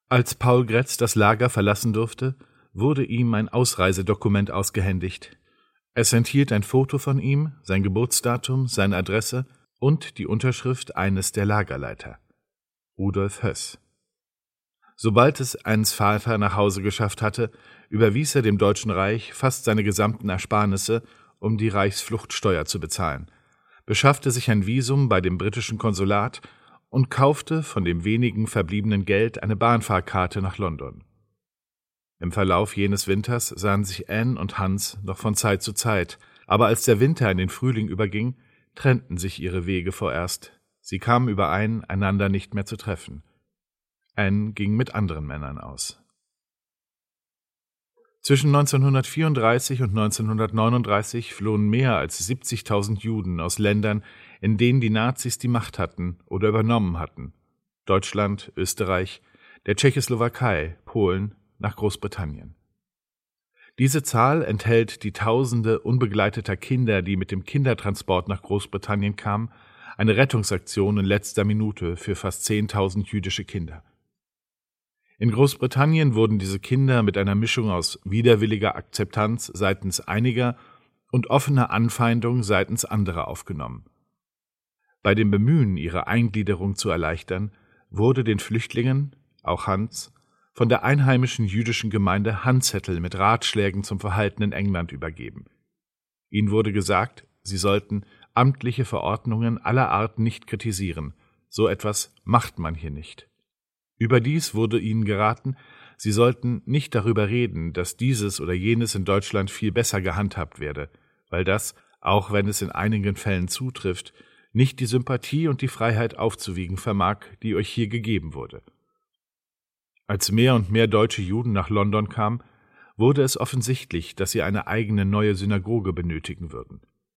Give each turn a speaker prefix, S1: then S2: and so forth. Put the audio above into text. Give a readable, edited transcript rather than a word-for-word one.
S1: Als Paul Grätz das Lager verlassen durfte, wurde ihm ein Ausreisedokument ausgehändigt. Es enthielt ein Foto von ihm, sein Geburtsdatum, seine Adresse und die Unterschrift eines der Lagerleiter, Rudolf Höss. Sobald es Ens Vater nach Hause geschafft hatte, überwies er dem Deutschen Reich fast seine gesamten Ersparnisse, um die Reichsfluchtsteuer zu bezahlen, beschaffte sich ein Visum bei dem britischen Konsulat und kaufte von dem wenigen verbliebenen Geld eine Bahnfahrkarte nach London. Im Verlauf jenes Winters sahen sich Anne und Hans noch von Zeit zu Zeit, aber als der Winter in den Frühling überging, trennten sich ihre Wege vorerst. Sie kamen überein, einander nicht mehr zu treffen. Anne ging mit anderen Männern aus. Zwischen 1934 und 1939 flohen mehr als 70.000 Juden aus Ländern, in denen die Nazis die Macht hatten oder übernommen hatten: Deutschland, Österreich, der Tschechoslowakei, Polen, nach Großbritannien. Diese Zahl enthält die Tausende unbegleiteter Kinder, die mit dem Kindertransport nach Großbritannien kamen, eine Rettungsaktion in letzter Minute für fast 10.000 jüdische Kinder. In Großbritannien wurden diese Kinder mit einer Mischung aus widerwilliger Akzeptanz seitens einiger und offener Anfeindung seitens anderer aufgenommen. Bei dem Bemühen, ihre Eingliederung zu erleichtern, wurde den Flüchtlingen, auch Hans, von der einheimischen jüdischen Gemeinde Handzettel mit Ratschlägen zum Verhalten in England übergeben. Ihnen wurde gesagt, sie sollten amtliche Verordnungen aller Art nicht kritisieren, so etwas macht man hier nicht. Überdies wurde ihnen geraten, sie sollten nicht darüber reden, dass dieses oder jenes in Deutschland viel besser gehandhabt werde, weil das, auch wenn es in einigen Fällen zutrifft, nicht die Sympathie und die Freiheit aufzuwiegen vermag, die euch hier gegeben wurde. Als mehr und mehr deutsche Juden nach London kamen, wurde es offensichtlich, dass sie eine eigene neue Synagoge benötigen würden.